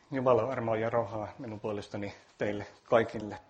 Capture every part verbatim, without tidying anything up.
Jumalan armoa ja rauhaa minun puolestani teille kaikille.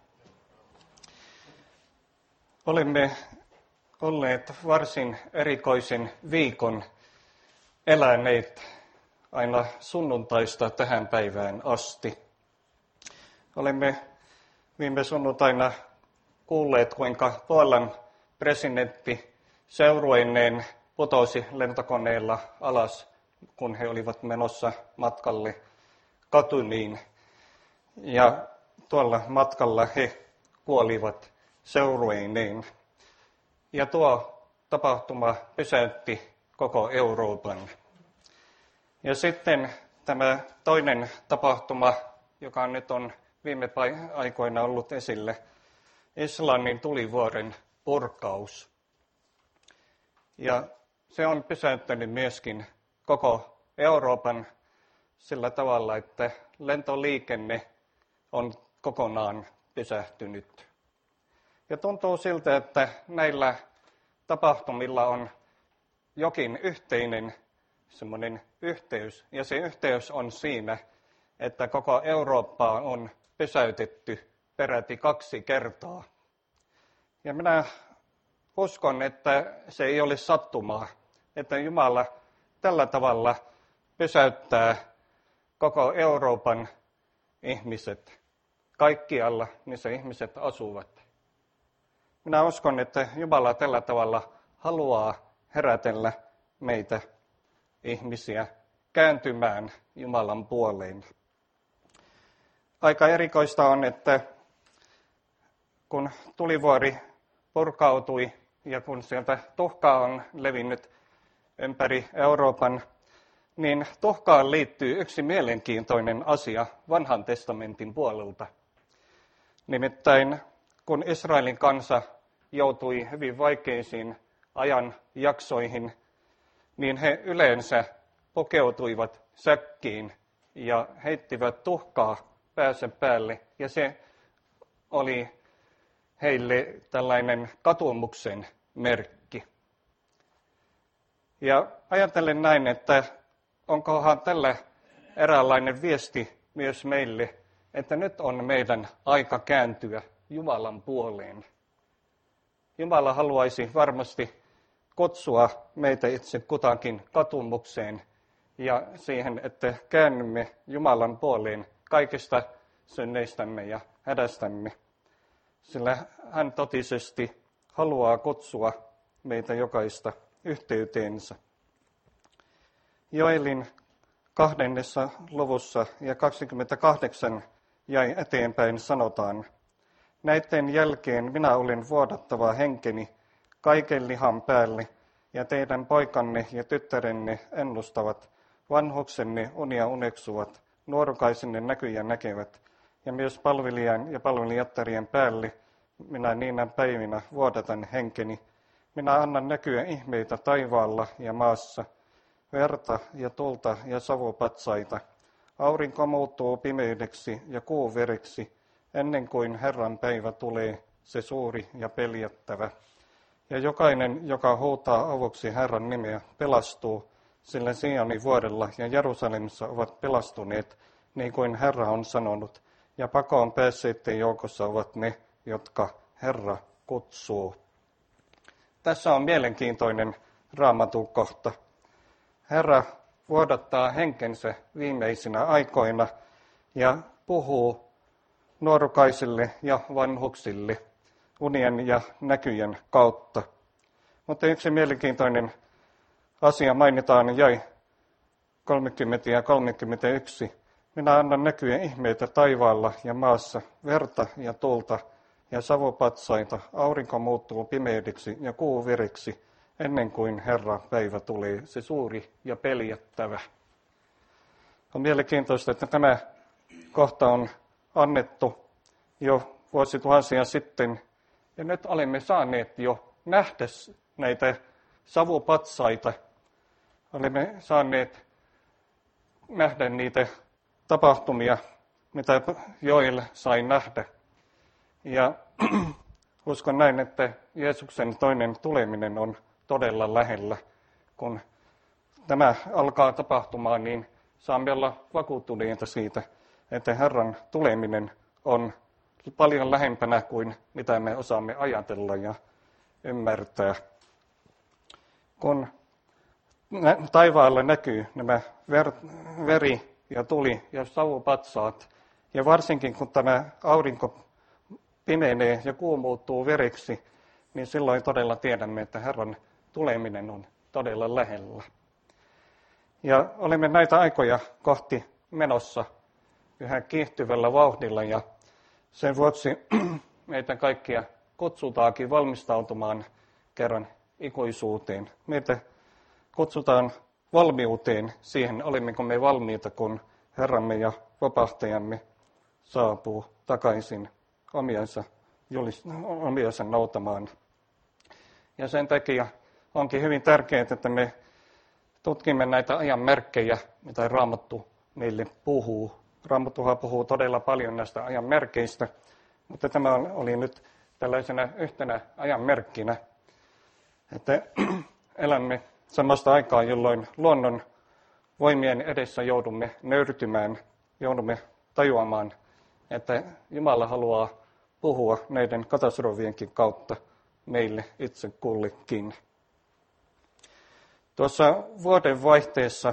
Olemme olleet varsin erikoisen viikon eläneet aina sunnuntaista tähän päivään asti. Olemme viime sunnuntaina kuulleet, kuinka Puolan presidentti seurueineen putosi lentokoneella alas, kun he olivat menossa matkalle Katuniin. Ja tuolla matkalla he kuolivat seurueineen. Ja tuo tapahtuma pysäytti koko Euroopan. Ja sitten tämä toinen tapahtuma, joka nyt on viime aikoina ollut esille, Islannin tulivuoren purkaus. Ja se on pysäyttänyt myöskin koko Euroopan sillä tavalla, että lentoliikenne on kokonaan pysähtynyt. Ja tuntuu siltä, että näillä tapahtumilla on jokin yhteinen semmoinen yhteys. Ja se yhteys on siinä, että koko Eurooppaa on pysäytetty peräti kaksi kertaa. Ja minä uskon, että se ei ole sattumaa, että Jumala tällä tavalla pysäyttää koko Euroopan ihmiset, kaikkialla missä ihmiset asuvat. Minä uskon, että Jumala tällä tavalla haluaa herätellä meitä ihmisiä kääntymään Jumalan puoleen. Aika erikoista on, että kun tulivuori purkautui ja kun sieltä tuhkaa on levinnyt ympäri Euroopan, niin tuhkaan liittyy yksi mielenkiintoinen asia vanhan testamentin puolelta. Nimittäin kun Israelin kansa joutui hyvin vaikeisiin ajanjaksoihin, niin he yleensä pukeutuivat säkkiin ja heittivät tuhkaa päänsä päälle. Ja se oli heille tällainen katumuksen merkki. Ja ajattelen näin, että onkohan tällä eräänlainen viesti myös meille, että nyt on meidän aika kääntyä Jumalan puoleen. Jumala haluaisi varmasti kutsua meitä itse kutakin katumukseen ja siihen, että käännymme Jumalan puoleen kaikista synneistämme ja hädästämme. Sillä hän totisesti haluaa kutsua meitä jokaista yhteyteensä. Joelin kahdennessa luvussa ja kaksikymmentäkahdeksan jäi eteenpäin sanotaan, näiden jälkeen minä olin vuodattava henkeni kaiken lihan päälle, ja teidän poikanne ja tyttärenne ennustavat, vanhuksenne unia uneksuvat, nuorukaisenne näkyjä näkevät, ja myös palvelijan ja palvelijattarien päälle minä niinä päivinä vuodatan henkeni. Minä annan näkyä ihmeitä taivaalla ja maassa, verta ja tulta ja savupatsaita. Aurinko muuttuu pimeydeksi ja kuu vereksi, ennen kuin Herran päivä tulee, se suuri ja peljättävä. Ja jokainen, joka huutaa avuksi Herran nimeä, pelastuu, sillä Sionin vuodella ja Jerusalemissa ovat pelastuneet, niin kuin Herra on sanonut. Ja pakoon päässeiden joukossa ovat ne, jotka Herra kutsuu. Tässä on mielenkiintoinen Raamatun kohta. Herra vuodattaa henkensä viimeisinä aikoina ja puhuu nuorukaisille ja vanhuksille unien ja näkyjen kautta. Mutta yksi mielenkiintoinen asia mainitaan jäi kolmekymmentä ja kolmekymmentäyksi. Minä annan näkyä ihmeitä taivaalla ja maassa, verta ja tulta ja savupatsaita. Aurinko muuttuu pimeydeksi ja kuu vereksi, ennen kuin Herra päivä tulee, se suuri ja peljättävä. On mielenkiintoista, että tämä kohta on annettu jo vuosituhansia sitten, ja nyt olemme saaneet jo nähdä näitä savupatsaita. Olemme saaneet nähdä niitä tapahtumia, mitä Joel sai nähdä. Ja uskon näin, että Jeesuksen toinen tuleminen on todella lähellä. Kun tämä alkaa tapahtumaan, niin saamme olla vakuuttuneita siitä, että Herran tuleminen on paljon lähempänä kuin mitä me osaamme ajatella ja ymmärtää. Kun taivaalla näkyy nämä ver, veri ja tuli ja savupatsaat, ja varsinkin kun tämä aurinko pimenee ja kuu muuttuu veriksi, niin silloin todella tiedämme, että Herran tuleminen on todella lähellä. Ja olemme näitä aikoja kohti menossa yhä kiihtyvällä vauhdilla, ja sen vuoksi meitä kaikkia kutsutaankin valmistautumaan kerran ikuisuuteen. Meitä kutsutaan valmiuteen siihen, olemmeko me valmiita, kun Herramme ja vapahtajamme saapuu takaisin omiansa, julist- omiansa noutamaan. Ja sen takia onkin hyvin tärkeää, että me tutkimme näitä ajan merkkejä, mitä Raamattu meille puhuu. Raamattuhan puhuu todella paljon näistä ajan merkeistä, mutta tämä oli nyt tällaisena yhtenä ajan merkkinä, että elämme sellaista aikaa, jolloin luonnon voimien edessä joudumme nöyrtymään, joudumme tajuamaan, että Jumala haluaa puhua näiden katastrofienkin kautta meille itse kullekin. Tuossa vuodenvaihteessa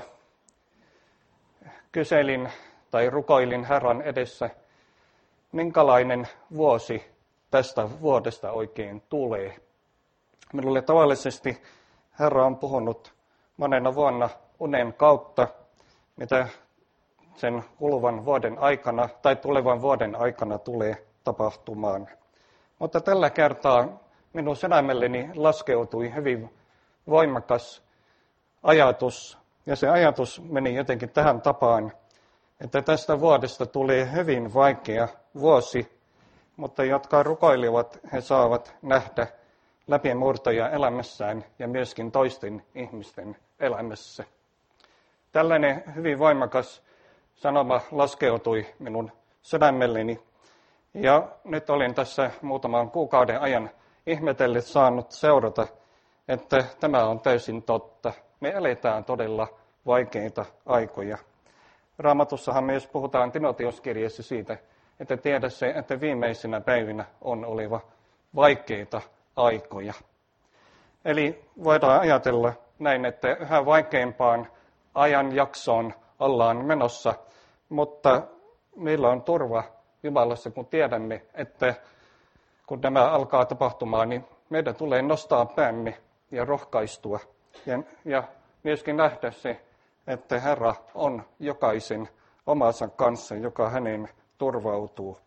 kyselin tai rukoilin Herran edessä, minkälainen vuosi tästä vuodesta oikein tulee. Minulle tavallisesti Herra on puhunut monena vuonna unen kautta, mitä sen kuluvan vuoden aikana tai tulevan vuoden aikana tulee tapahtumaan. Mutta tällä kertaa minun sydämelleni laskeutui hyvin voimakas ajatus, ja se ajatus meni jotenkin tähän tapaan, että tästä vuodesta tulee hyvin vaikea vuosi, mutta jotka rukoilivat, he saavat nähdä läpimurtoja elämässään ja myöskin toisten ihmisten elämässä. Tällainen hyvin voimakas sanoma laskeutui minun sydämelleni, ja nyt olin tässä muutaman kuukauden ajan ihmetellyt saanut seurata, että tämä on täysin totta. Me eletään todella vaikeita aikoja. Raamatussahan myös puhutaan Timoteoskirjassa siitä, että tiedä se, että viimeisinä päivinä on oleva vaikeita aikoja. Eli voidaan ajatella näin, että yhä vaikeampaan ajanjaksoon ollaan menossa, mutta meillä on turva Jumalassa, kun tiedämme, että kun nämä alkaa tapahtumaan, niin meidän tulee nostaa päämme ja rohkaistua ja, ja myöskin nähdä se, että Herra on jokaisen omansa kanssa, joka hänen turvautuu.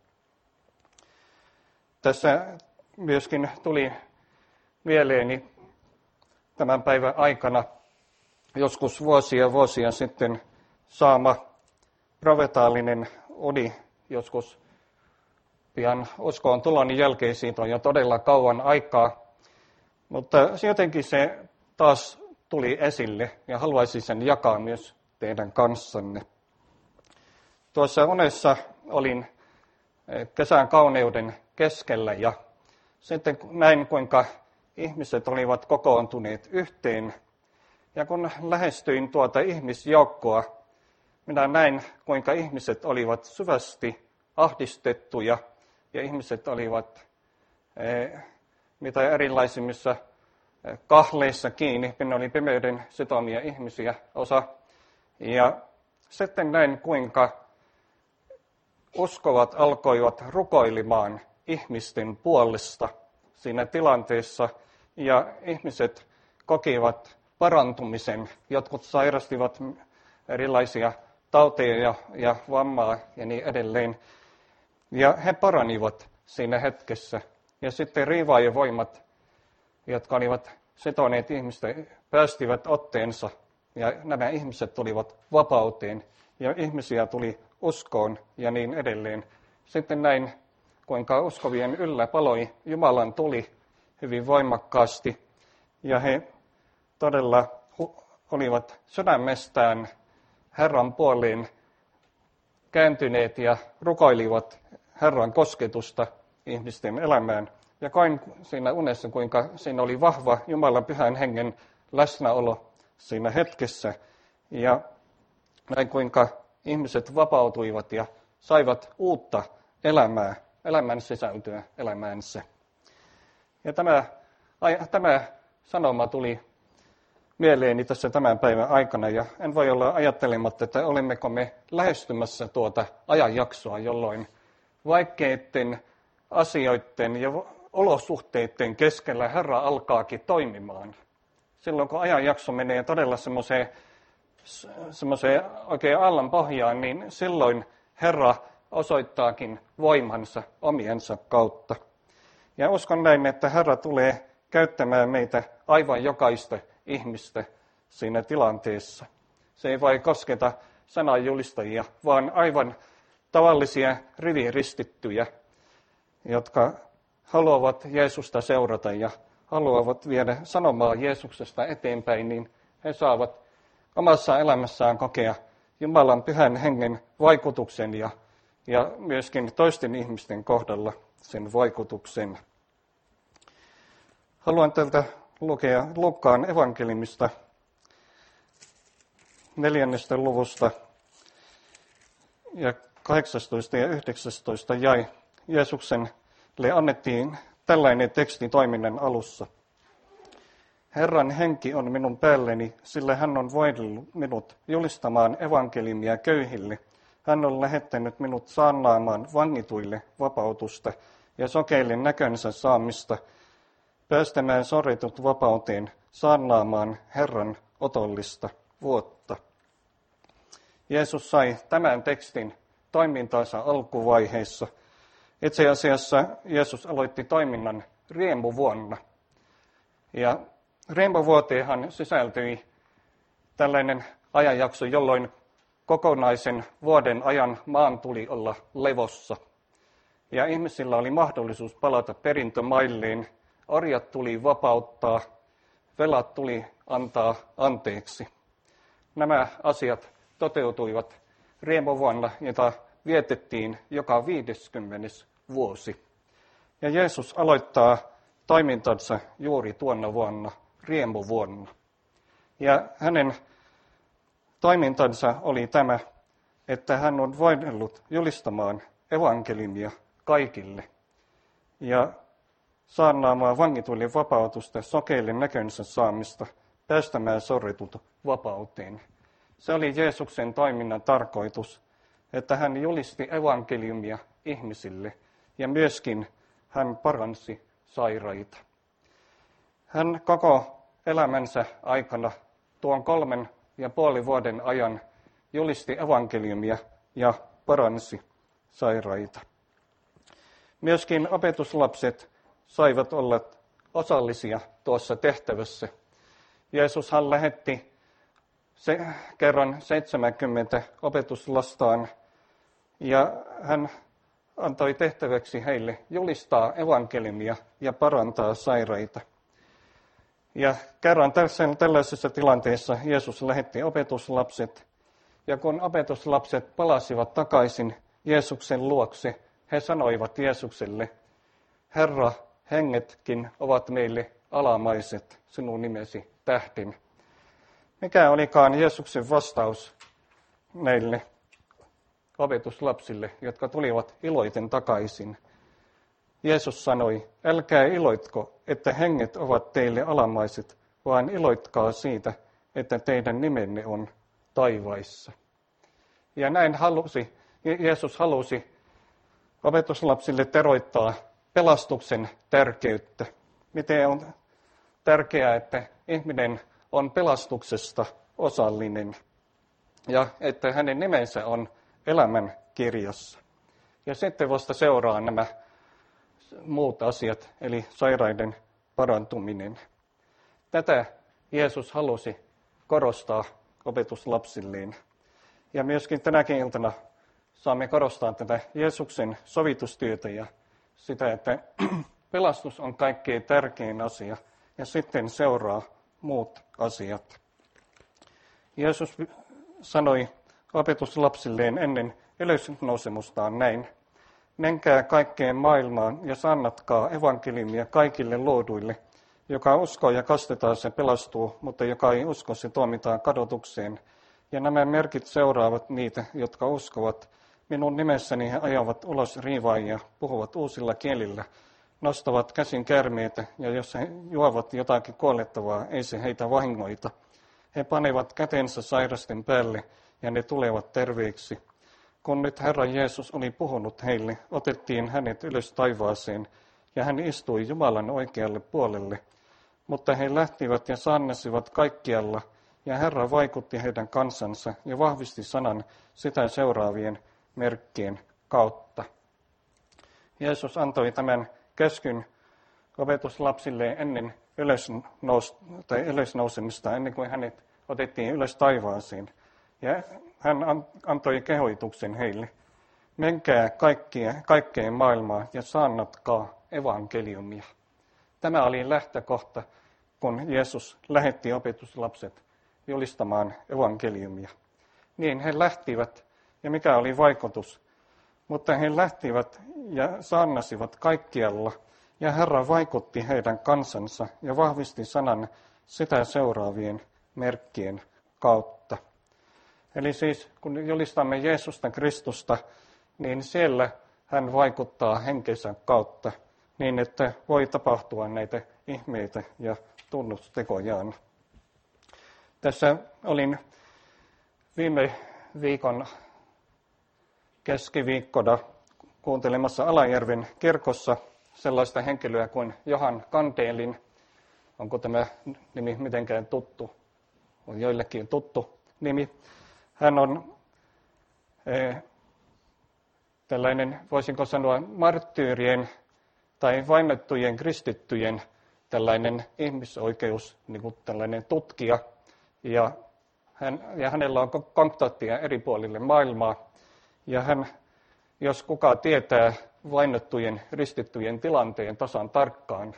Tässä myöskin tuli mieleeni tämän päivän aikana joskus vuosia vuosia sitten saama profetaalinen uni, joskus pian uskoon tuloni jälkeen, siitä on jo todella kauan aikaa, mutta jotenkin se taas tuli esille ja haluaisin sen jakaa myös teidän kanssanne. Tuossa unessa olin kesän kauneuden keskellä ja sitten näin, kuinka ihmiset olivat kokoontuneet yhteen. Ja kun lähestyin tuota ihmisjoukkoa, minä näin, kuinka ihmiset olivat syvästi ahdistettuja ja ihmiset olivat eh, mitä erilaisimmissa kahleissa kiinni. Minä oli pimeyden sitomia ihmisiä osa. Ja sitten näin, kuinka uskovat alkoivat rukoilimaan ihmisten puolesta siinä tilanteessa. Ja ihmiset kokivat parantumisen. Jotkut sairastivat erilaisia tauteja ja, ja vammaa ja niin edelleen. Ja he paranivat siinä hetkessä. Ja sitten riivaajavoimat, jotka olivat sitoneet ihmistä, päästivät otteensa. Ja nämä ihmiset tulivat vapauteen. Ja ihmisiä tuli uskoon ja niin edelleen. Sitten näin, kuinka uskovien yllä paloi Jumalan tuli hyvin voimakkaasti. Ja he todella olivat sydämestään Herran puoleen kääntyneet ja rukoilivat Herran kosketusta ihmisten elämään. Ja koin siinä unessa, kuinka siinä oli vahva Jumalan pyhän hengen läsnäolo siinä hetkessä. Ja näin kuinka ihmiset vapautuivat ja saivat uutta elämää, elämän sisältöä elämäänsä. Ja tämä, tämä sanoma tuli mieleeni tässä tämän päivän aikana, ja en voi olla ajattelematta, että olemmeko me lähestymässä tuota ajanjaksoa, jolloin vaikeiden asioiden ja olosuhteiden keskellä Herra alkaakin toimimaan. Silloin kun ajanjakso menee todella semmoiseen, semmoiseen oikein allan pohjaan, niin silloin Herra osoittaakin voimansa omiensa kautta. Ja uskon näin, että Herra tulee käyttämään meitä aivan jokaista ihmistä siinä tilanteessa. Se ei vain kosketa sananjulistajia, vaan aivan tavallisia riviristittyjä, jotka haluavat Jeesusta seurata ja haluavat viedä sanomaa Jeesuksesta eteenpäin, niin he saavat omassa elämässään kokea Jumalan pyhän hengen vaikutuksen ja, ja myöskin toisten ihmisten kohdalla sen vaikutuksen. Haluan tältä lukea Luukkaan evankeliumista neljännestä luvusta ja kahdeksastoista ja yhdeksästoista jae. Jeesukselle annettiin tällainen teksti toiminnan alussa. Herran henki on minun päälleni, sillä hän on voidellut minut julistamaan evankeliumia köyhille. Hän on lähettänyt minut saarnaamaan vangituille vapautusta ja sokeille näkönsä saamista, päästämään sorretut vapauteen, saarnaamaan Herran otollista vuotta. Jeesus sai tämän tekstin toimintansa alkuvaiheessa. Itse asiassa Jeesus aloitti toiminnan riemuvuonna. Ja riemuvuoteenhan sisältyi tällainen ajanjakso, jolloin kokonaisen vuoden ajan maan tuli olla levossa. Ja ihmisillä oli mahdollisuus palata perintömailleen, orjat tuli vapauttaa, velat tuli antaa anteeksi. Nämä asiat toteutuivat riemuvuonna, jota vietettiin joka viideskymmenes vuosi. Ja Jeesus aloittaa toimintansa juuri tuona vuonna, riemuvuonna. Ja hänen toimintansa oli tämä, että hän on voidellut julistamaan evankeliumia kaikille ja saarnaamaan vangituille vapautusta, sokeille näkönsä saamista, päästämään sorretut vapauteen. Se oli Jeesuksen toiminnan tarkoitus, että hän julisti evankeliumia ihmisille ja myöskin hän paransi sairaita. Hän koko elämänsä aikana tuon kolmen ja puoli vuoden ajan julisti evankeliumia ja paransi sairaita. Myöskin opetuslapset saivat olla osallisia tuossa tehtävässä. Jeesushan lähetti se, kerran seitsemänkymmentä opetuslastaan ja hän antoi tehtäväksi heille julistaa evankeliumia ja parantaa sairaita. Ja kerran tässä, tällaisessa tilanteessa Jeesus lähetti opetuslapset, ja kun opetuslapset palasivat takaisin Jeesuksen luokse, he sanoivat Jeesukselle, Herra, hengetkin ovat meille alamaiset sinun nimesi tähden. Mikä olikaan Jeesuksen vastaus näille opetuslapsille, jotka tulivat iloiten takaisin? Jeesus sanoi, älkää iloitko, että henget ovat teille alamaiset, vaan iloitkaa siitä, että teidän nimenne on taivaissa. Ja näin halusi, Jeesus halusi opetuslapsille teroittaa pelastuksen tärkeyttä. Miten on tärkeää, että ihminen on pelastuksesta osallinen ja että hänen nimensä on elämän kirjassa. Ja sitten vasta seuraa nämä muut asiat, eli sairaiden parantuminen. Tätä Jeesus halusi korostaa opetuslapsilleen. Ja myöskin tänäkin iltana saamme korostaa tätä Jeesuksen sovitustyötä ja sitä, että pelastus on kaikkein tärkein asia ja sitten seuraa muut asiat. Jeesus sanoi opetuslapsilleen ennen ylösnousemustaan näin. Menkää kaikkeen maailmaan ja sannatkaa evankeliumia kaikille luoduille. Joka uskoo ja kastetaan, se pelastuu, mutta joka ei usko, se tuomitaan kadotukseen. Ja nämä merkit seuraavat niitä, jotka uskovat. Minun nimessäni he ajavat ulos riivaajia, puhuvat uusilla kielillä, nostavat käsin käärmeitä, ja jos he juovat jotakin kuolettavaa, ei se heitä vahingoita. He panevat kätensä sairasten päälle, ja ne tulevat terveiksi. Kun nyt Herra Jeesus oli puhunut heille, otettiin hänet ylös taivaaseen, ja hän istui Jumalan oikealle puolelle. Mutta he lähtivät ja saannasivat kaikkialla, ja Herra vaikutti heidän kansansa ja vahvisti sanan sitä seuraavien merkkien kautta. Jeesus antoi tämän käskyn opetuslapsille ennen ylösnous, tai ylösnousemista, ennen kuin hänet otettiin ylös taivaaseen. Ja hän antoi kehoituksen heille, menkää kaikkia, kaikkeen maailmaan ja saannatkaa evankeliumia. Tämä oli lähtökohta, kun Jeesus lähetti opetuslapset julistamaan evankeliumia. Niin he lähtivät, ja mikä oli vaikutus? Mutta he lähtivät ja saannasivat kaikkialla, ja Herra vaikutti heidän kansansa ja vahvisti sanan sitä seuraavien merkkien kautta. Eli siis kun julistamme Jeesusta Kristusta, niin siellä hän vaikuttaa henkensä kautta niin, että voi tapahtua näitä ihmeitä ja tunnustekojaan. Tässä olin viime viikon keskiviikkona kuuntelemassa Alajärven kirkossa sellaista henkilöä kuin Johan Kandelin. Onko tämä nimi mitenkään tuttu? On joillekin tuttu nimi. Hän on eh, tällainen, voisinko sanoa, marttyyrien tai vainottujen kristittyjen tällainen ihmisoikeus, niin kuin tällainen tutkija. Ja, hän, ja hänellä on kontaktia eri puolille maailmaa. Ja hän, jos kuka tietää vainottujen kristittyjen tilanteen tasan tarkkaan.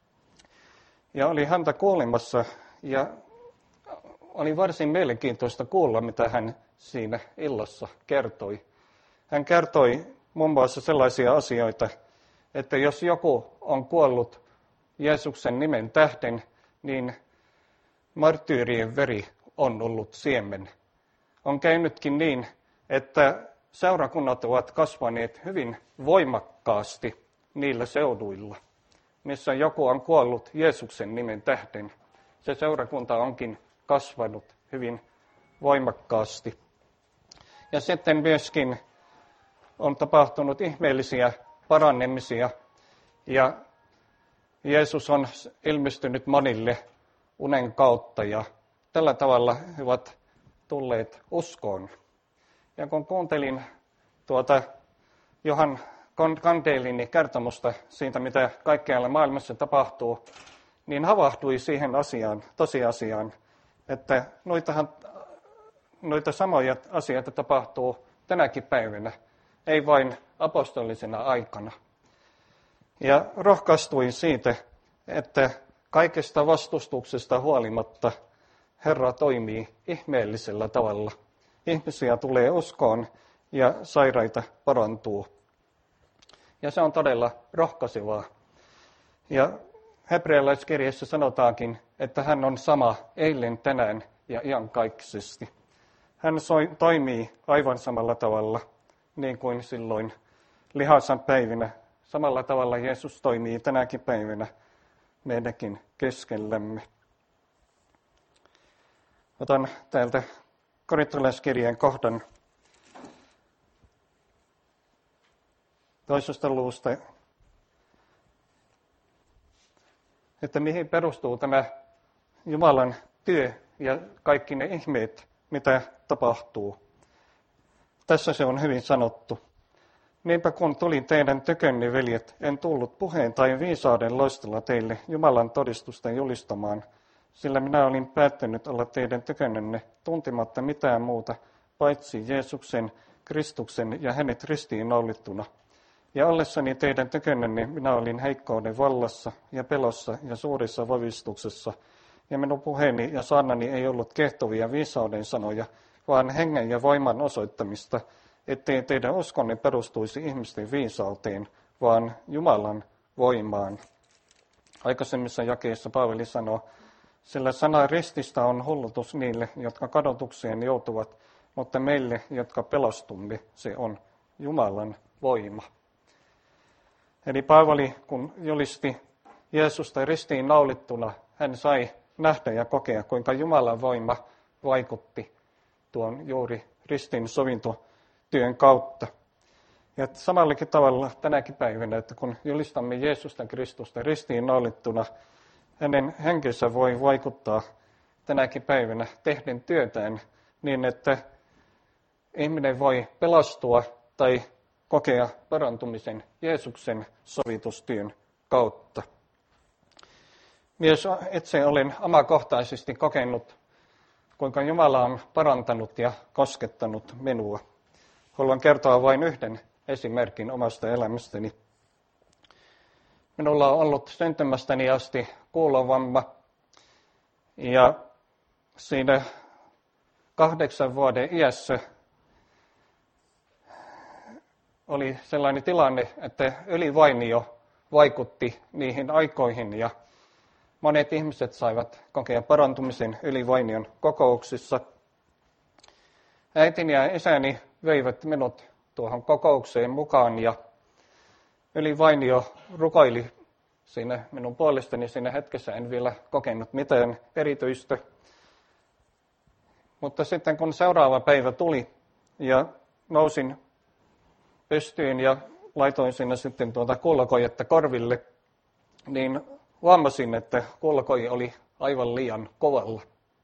Ja oli häntä kuulemassa ja oli varsin mielenkiintoista kuulla, mitä hän siinä illassa kertoi. Hän kertoi muun muassa sellaisia asioita, että jos joku on kuollut Jeesuksen nimen tähden, niin marttyyrien veri on ollut siemen. On käynytkin niin, että seurakunnat ovat kasvaneet hyvin voimakkaasti niillä seuduilla, missä joku on kuollut Jeesuksen nimen tähden. Se seurakunta onkin kasvanut hyvin voimakkaasti. Ja sitten myöskin on tapahtunut ihmeellisiä parannemisia, ja Jeesus on ilmestynyt monille unen kautta, ja tällä tavalla he ovat tulleet uskoon. Ja kun kuuntelin tuota Johan Kandelin kertomusta siitä, mitä kaikkialla maailmassa tapahtuu, niin havahtui siihen asiaan, tosiasiaan, että noitahan, noita samoja asioita tapahtuu tänäkin päivänä, ei vain apostolisena aikana. Ja rohkaistuin siitä, että kaikesta vastustuksesta huolimatta Herra toimii ihmeellisellä tavalla. Ihmisiä tulee uskoon ja sairaita parantuu. Ja se on todella rohkaisevaa. Ja hebrealaiskirjassa sanotaankin, että hän on sama eilen, tänään ja iankaikkisesti. Hän soi, toimii aivan samalla tavalla, niin kuin silloin lihansa päivinä. Samalla tavalla Jeesus toimii tänäkin päivänä meidänkin keskellämme. Otan täältä korintolaiskirjeen kohdan toisesta luvusta, että mihin perustuu tämä Jumalan työ ja kaikki ne ihmeet, mitä tapahtuu. Tässä se on hyvin sanottu. Niinpä kun tulin teidän tykönne, veljet, en tullut puheen tai viisauden loistella teille Jumalan todistusta julistamaan, sillä minä olin päättänyt olla teidän tykönne tuntematta mitään muuta, paitsi Jeesuksen, Kristuksen ja hänet ristiin noulittuna. Ja ollessani teidän tykönne minä olin heikkouden vallassa ja pelossa ja suurissa vavistuksessa, ja minun puheeni ja saarnani ei ollut kehtovia viisauden sanoja, vaan hengen ja voiman osoittamista, ettei teidän uskonne perustuisi ihmisten viisauteen, vaan Jumalan voimaan. Aikaisemmissa jakeissa Paavali sanoo, Sillä sana rististä on hullutus niille, jotka kadotukseen joutuvat, mutta meille, jotka pelastumme, se on Jumalan voima. Eli Paavali, kun julisti Jeesusta ristiin naulittuna, hän sai nähdä ja kokea, kuinka Jumalan voima vaikutti tuon juuri ristin sovintotyön kautta. Ja samallakin tavalla tänäkin päivänä, että kun julistamme Jeesusta Kristusta ristiin naulittuna, hänen henkensä voi vaikuttaa tänäkin päivänä tehden työtään niin, että ihminen voi pelastua tai kokea parantumisen Jeesuksen sovitustyön kautta. Myös itse olen omakohtaisesti kokenut, kuinka Jumala on parantanut ja koskettanut minua. Haluan kertoa vain yhden esimerkin omasta elämästäni. Minulla on ollut syntymästäni asti kuulovamma ja siinä kahdeksan vuoden iässä oli sellainen tilanne, että ylivainio vaikutti niihin aikoihin ja monet ihmiset saivat kokea parantumisen ylivainion kokouksissa. Äitini ja isäni veivät minut tuohon kokoukseen mukaan ja ylivainio rukoili siinä minun puolestani. Siinä hetkessä en vielä kokenut mitään erityistä. Mutta sitten kun seuraava päivä tuli ja nousin pystyyn ja laitoin sinne sitten tuota kuulokojetta korville, niin huomasin, että kuulokoji oli aivan liian kovalla.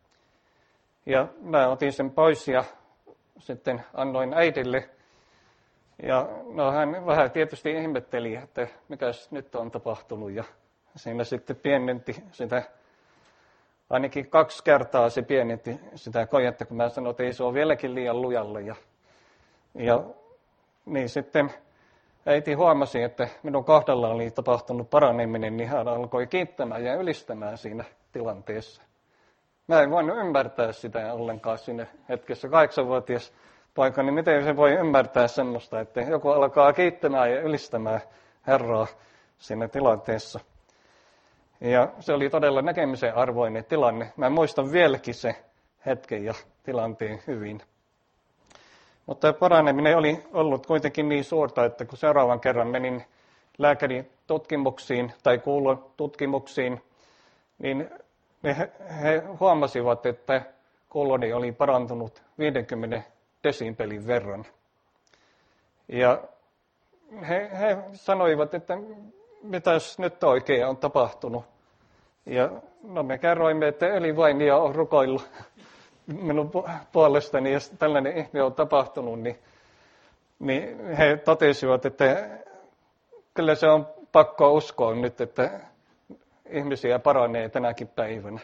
Ja mä otin sen pois ja sitten annoin äidille. Ja no, hän vähän tietysti ihmetteli, että mitäs nyt on tapahtunut. Ja siinä sitten pienenti sitä, ainakin kaksi kertaa se pienenti sitä kojetta, kun mä sanoin, että ei se ole vieläkin liian lujalle. Ja, ja niin sitten äiti huomasi, että minun kohdalla oli tapahtunut paraneminen, niin hän alkoi kiittämään ja ylistämään siinä tilanteessa. Mä en voinut ymmärtää sitä ollenkaan siinä hetkessä. Kahdeksanvuotias poika, niin miten se voi ymmärtää semmoista, että joku alkaa kiittämään ja ylistämään Herraa siinä tilanteessa. Ja se oli todella näkemisen arvoinen tilanne. Mä muistan vieläkin se hetken ja tilanteen hyvin. Mutta paraneminen oli ollut kuitenkin niin suurta, että kun seuraavan kerran menin lääkärin tutkimuksiin tai kuulotutkimuksiin, niin he, he huomasivat, että kuuloni oli parantunut viisikymmentä desibelin verran. Ja he, he sanoivat, että mitäs nyt oikein on tapahtunut. Ja no me kerroimme, että ylivainio on rukoillut minun puolestani, ja tällainen ihme on tapahtunut, niin, niin he totesivat, että kyllä se on pakko uskoa nyt, että ihmisiä paranee tänäkin päivänä.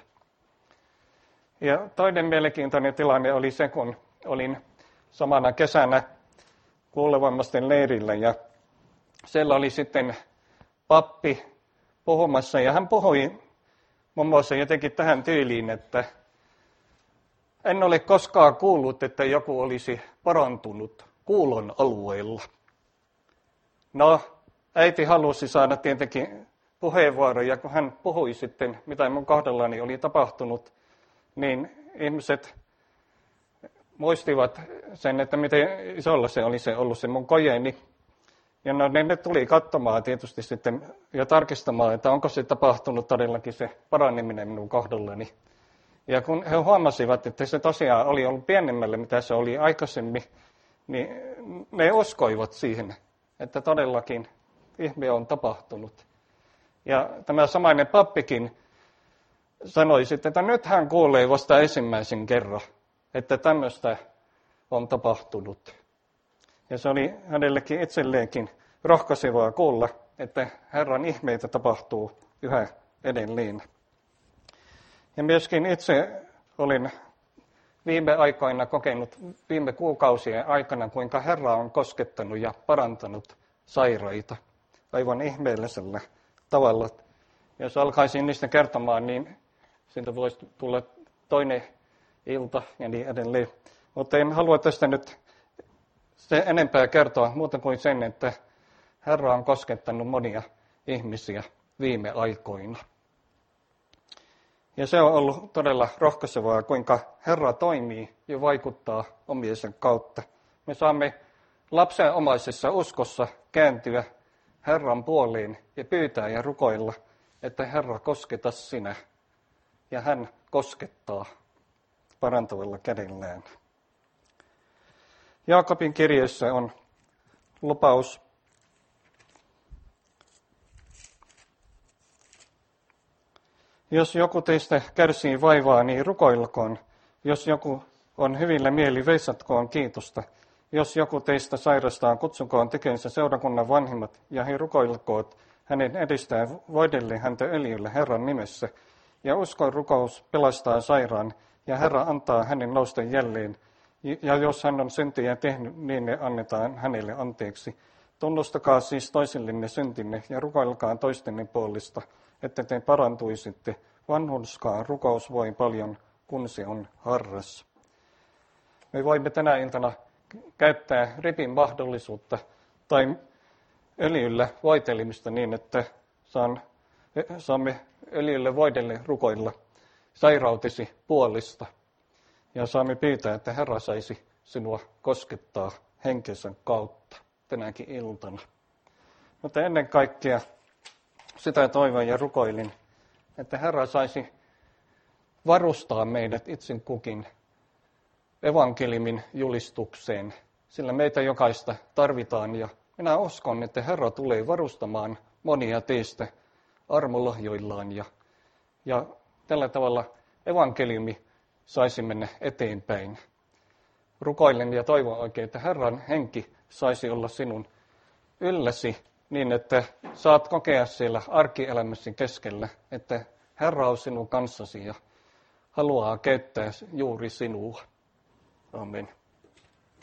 Ja toinen mielenkiintoinen tilanne oli se, kun olin samana kesänä kuulevammaisten leirillä, ja siellä oli sitten pappi puhumassa, ja hän puhui muun muassa jotenkin tähän tyyliin, että en ole koskaan kuullut, että joku olisi parantunut kuulon alueella. No, äiti halusi saada tietenkin puheenvuoron, ja kun hän puhui sitten, mitä mun kohdallani oli tapahtunut, niin ihmiset muistivat sen, että miten isolla se oli se ollut se mun kojeni. Ja no, ne tuli katsomaan tietysti sitten ja tarkistamaan, että onko se tapahtunut todellakin se paraneminen minun kohdallani. Ja kun he huomasivat, että se tosiaan oli ollut pienemmälle, mitä se oli aikaisemmin, niin ne uskoivat siihen, että todellakin ihme on tapahtunut. Ja tämä samainen pappikin sanoi sitten, että nyt hän kuulee vasta ensimmäisen kerran, että tämmöistä on tapahtunut. Ja se oli hänellekin itselleenkin rohkaisevaa kuulla, että Herran ihmeitä tapahtuu yhä edelleen. Ja myöskin itse olin viime aikoina kokenut, viime kuukausien aikana, kuinka Herra on koskettanut ja parantanut sairaita aivan ihmeellisellä tavalla. Jos alkaisin niistä kertomaan, niin siitä voisi tulla toinen ilta ja niin edelleen. Mutta en halua tästä nyt se enempää kertoa muuta kuin sen, että Herra on koskettanut monia ihmisiä viime aikoina. Ja se on ollut todella rohkaisevaa, kuinka Herra toimii ja vaikuttaa omiensa kautta. Me saamme lapsenomaisessa uskossa kääntyä Herran puoliin ja pyytää ja rukoilla, että Herra kosketa sinä. Ja hän koskettaa parantavalla kädellään. Jaakobin kirjeessä on lupaus jos joku teistä kärsii vaivaa, niin rukoilkoon. Jos joku on hyvillä mieli, veisatkoon kiitosta. Jos joku teistä sairastaa, kutsukoon tekeensä seurakunnan vanhimmat, ja he rukoilkoot hänen edistään voidelle häntä öljyllä Herran nimessä. Ja uskon rukous pelastaa sairaan, ja Herra antaa hänen nousta jälleen. Ja jos hän on syntiä tehnyt, niin ne annetaan hänelle anteeksi. Tunnustakaa siis toisillenne syntinne ja rukoilkaa toistenne puolesta, että te parantuisitte. Vanhurskaa rukous voi paljon, kun se on harras. Me voimme tänä iltana käyttää ripin mahdollisuutta tai öljyllä voitelemista niin, että saan, saamme öljyllä voidelle rukoilla sairautesi puolesta. Ja saamme pyytää, että Herra saisi sinua koskettaa henkensä kautta tänäkin iltana. Mutta ennen kaikkea sitä toivon ja rukoilin, että Herra saisi varustaa meidät itse kukin evankeliumin julistukseen, sillä meitä jokaista tarvitaan ja minä uskon, että Herra tulee varustamaan monia teistä armolohjoillaan ja, ja tällä tavalla evankeliumi saisi mennä eteenpäin. Rukoilen ja toivon oikein, että Herran henki saisi olla sinun ylläsi niin, että saat kokea siellä arkielämäsi keskellä, että Herra on sinun kanssasi ja haluaa käyttää juuri sinua. Amen.